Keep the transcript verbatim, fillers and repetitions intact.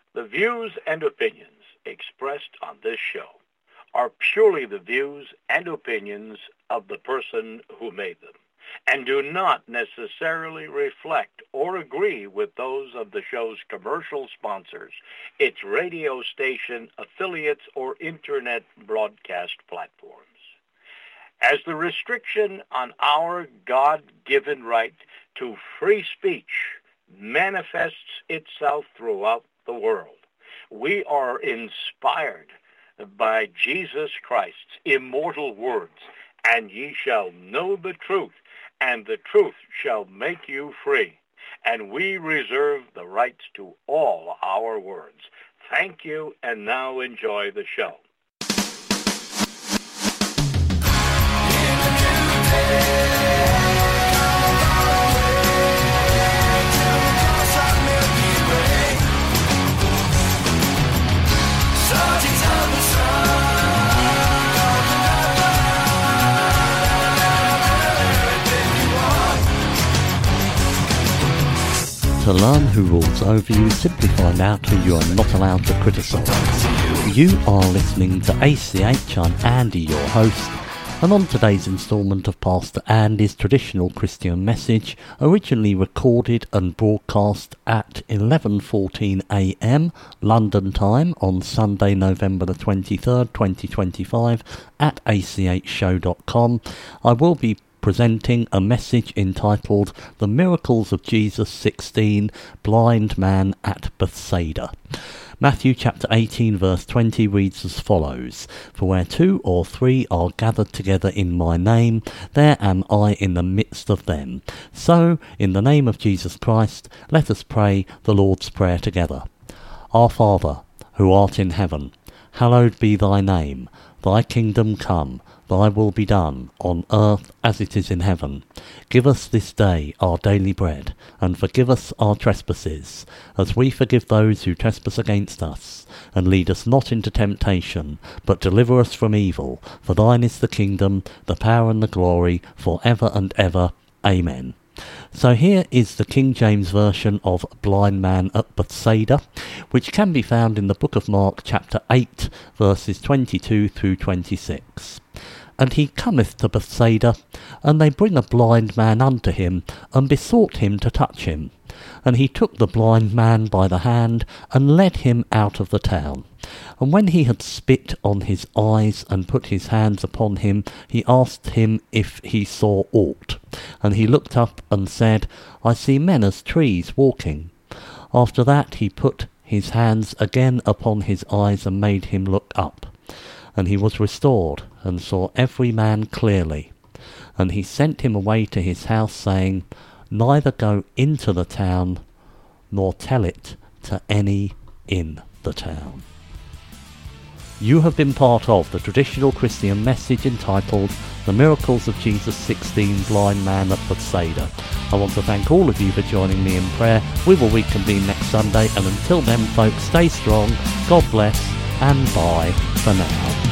The views and opinions expressed on this show are purely the views and opinions of the person who made them, and do not necessarily reflect or agree with those of the show's commercial sponsors, its radio station affiliates, or internet broadcast platforms. As the restriction on our God-given right to free speech manifests itself throughout the world, we are inspired by Jesus Christ's immortal words, and ye shall know the truth, and the truth shall make you free. And we reserve the rights to all our words. Thank you, and now enjoy the show. To learn who rules over you, simply find out who you are not allowed to criticise. You are listening to A C H. I'm Andy, your host, and on today's instalment of Pastor Andy's Traditional Christian Message, originally recorded and broadcast at eleven fourteen a m London time on Sunday, November the twenty-third, twenty twenty-five at a c h show dot com, I will be presenting a message entitled The Miracles of Jesus sixteen, Blind Man at Bethsaida. Matthew chapter eighteen verse twenty reads as follows: For where two or three are gathered together in my name, there am I in the midst of them. So, in the name of Jesus Christ, let us pray the Lord's Prayer together. Our Father, who art in heaven, hallowed be thy name. Thy kingdom come. Thy will be done, on earth as it is in heaven. Give us this day our daily bread, and forgive us our trespasses, as we forgive those who trespass against us. And lead us not into temptation, but deliver us from evil. For thine is the kingdom, the power and the glory, for ever and ever. Amen. So here is the King James Version of Blind Man at Bethsaida, which can be found in the book of Mark chapter eight, verses twenty-two through twenty-six. And he cometh to Bethsaida, and they bring a blind man unto him, and besought him to touch him. And he took the blind man by the hand, and led him out of the town. And when he had spit on his eyes, and put his hands upon him, he asked him if he saw aught. And he looked up, and said, I see men as trees walking. After that he put his hands again upon his eyes, and made him look up. And he was restored, and saw every man clearly. And he sent him away to his house, saying, Neither go into the town, nor tell it to any in the town. You have been part of the Traditional Christian Message entitled The Miracles of Jesus sixteen, Blind Man at Bethsaida. I want to thank all of you for joining me in prayer. We will reconvene next Sunday, and until then, folks, stay strong, God bless, and bye for now.